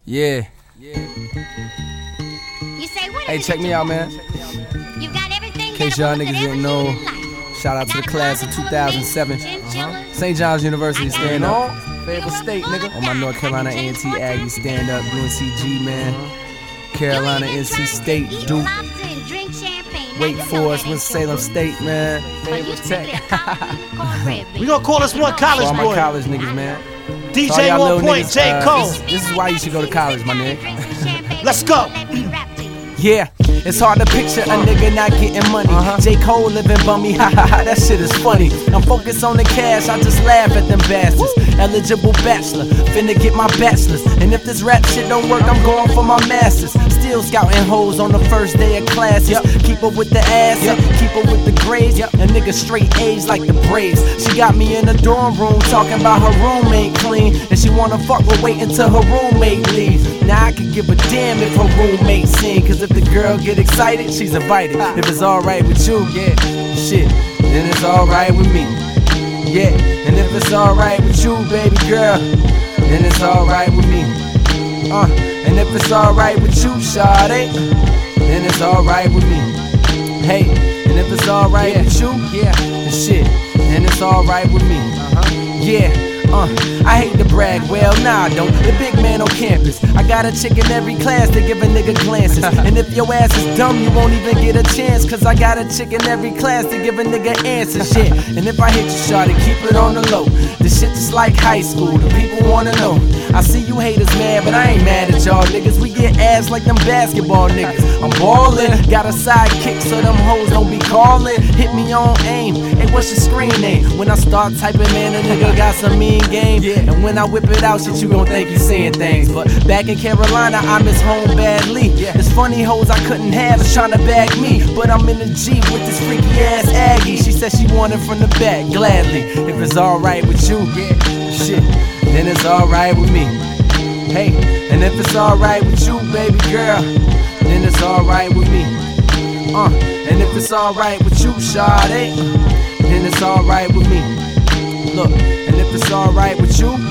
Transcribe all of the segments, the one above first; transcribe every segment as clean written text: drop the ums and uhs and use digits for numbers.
Yeah. You say, what Hey, check me out, man. You got everything. In case y'all niggas didn't know, shout out to the class of 2007. St. John's University stand up. Favorite state, nigga. On my North Carolina A&T Aggie stand up. UNCG, man. Carolina, NC State, Duke. Wake Forest, Winston-Salem State, man. Favorite Tech. We gonna call this one college all my boy. college niggas, man. DJ One Point, J. Cole. This is why you should go to college, my nigga. Let's go. Yeah, it's hard to picture a nigga not getting money. J. Cole living bummy, ha ha ha, that shit is funny. I'm focused on the cash, I just laugh at them bastards. Eligible bachelor, finna get my bachelor's. And if this rap shit don't work, I'm going for my master's. Still scouting hoes on the first day of classes. Keep up with the ass, keep up with the grades. A nigga straight A's like the Braves. She got me in the dorm room talking about her roommate clean. And she wanna fuck but wait until her roommate leaves. Now I could give a damn if her roommate sing. Cause if the girl get excited, she's invited. If it's alright with you, yeah, shit, then it's alright with me. Yeah, and if it's alright with you, baby girl, then it's alright with me. And if it's alright with you, shawty, then it's alright with me. Hey, and if it's alright with you, yeah, and shit, then it's alright with me. Yeah. I hate to brag, well, nah, I don't. The big man on campus. I got a chick in every class to give a nigga glances. And if your ass is dumb, you won't even get a chance. Cause I got a chick in every class to give a nigga answers. Shit. And if I hit you, shawty, keep it on the low. This shit just like high school, the people wanna know. I see you haters mad, but I ain't mad at y'all niggas. We get ass like them basketball niggas. I'm ballin', got a sidekick so them hoes don't be callin'. Hit me on aim, hey, what's your screen name? When I start typing, man, a nigga got some mean game. And when I whip it out, shit, you gon' think you seeing things. But back in Carolina, I miss home badly. There's funny hoes I couldn't have, is tryna bag me. But I'm in the Jeep with this freaky ass Aggie. She said she wanted from the back, gladly. If it's alright with you, shit, then it's alright with me. Hey, and if it's alright with you, baby girl, then it's alright with me. And if it's alright with you, shawty, then it's alright with me. Look, and if it's alright with you,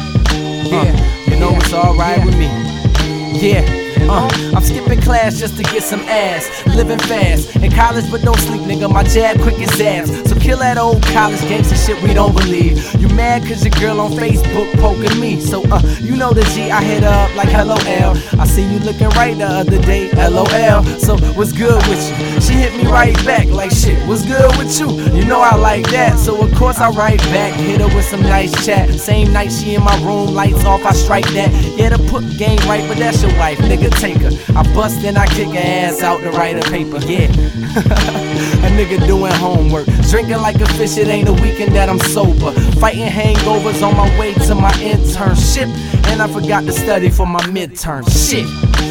you know it's alright with me. Yeah. I'm skipping class just to get some ass. Living fast in college, but don't sleep, nigga. My jab quick as ass. So kill that old college gangsta shit we don't believe. You mad cause your girl on Facebook poking me. So you know the G, I hit her up like hello L. I see you looking right the other day, LOL. So what's good with you? She hit me right back like shit, what's good with you? You know I like that, so of course I write back. Hit her with some nice chat. Same night she in my room, lights off, I strike that. Yeah, to put game right, but that's your wife, nigga. Take her. I bust and I kick her ass out to write a paper. Yeah, a nigga doing homework, drinking like a fish. It ain't a weekend that I'm sober. Fighting hangovers on my way to my internship, and I forgot to study for my midterm. Shit.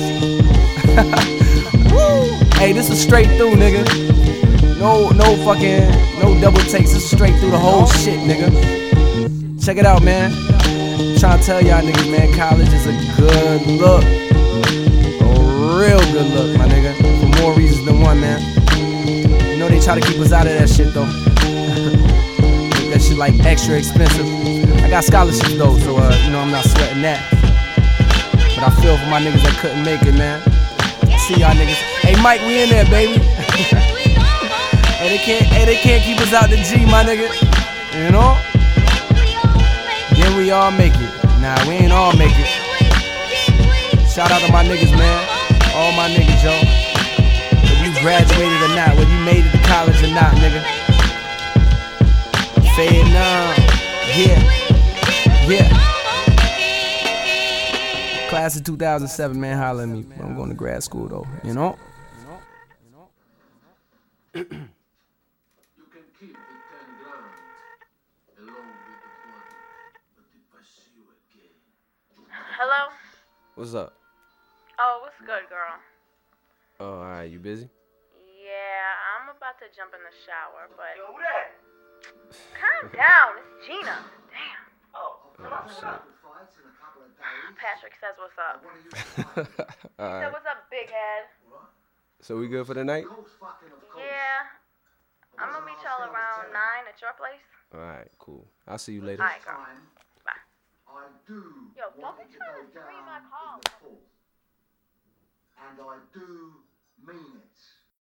Hey, this is straight through, nigga. No double takes. This is straight through the whole shit, nigga. Check it out, man. I'm trying to tell y'all niggas, man, college is a good look. Real good look, my nigga. For more reasons than one, man. You know they try to keep us out of that shit, though. Make that shit like extra expensive. I got scholarships, though, so, you know, I'm not sweating that. But I feel for my niggas that couldn't make it, man. See y'all niggas. Hey, Mike, we in there, baby. Hey, they can't keep us out the G, my nigga. You know? Then we all make it. Nah, we ain't all make it. Shout out to my niggas, man. All my niggas, yo. Whether you graduated or not, whether you made it to college or not, nigga. Vietnam, yeah. Class of 2007, man, holla at me. I'm going to grad school, though, you know? You can keep the 10 grand along with the body, but they pursue again. Hello? What's up? Oh, what's good, girl? Oh, alright, you busy? Yeah, I'm about to jump in the shower, but... Yo, who that? Calm down, it's Gina. Damn. Oh, shit. Patrick says what's up. He said what's up, big head. So we good for the night? Yeah. I'm gonna meet y'all around 9 at your place. Alright, cool. I'll see you later. Alright, girl. Bye. I do Yo, don't be trying to scream my call. and I do mean it.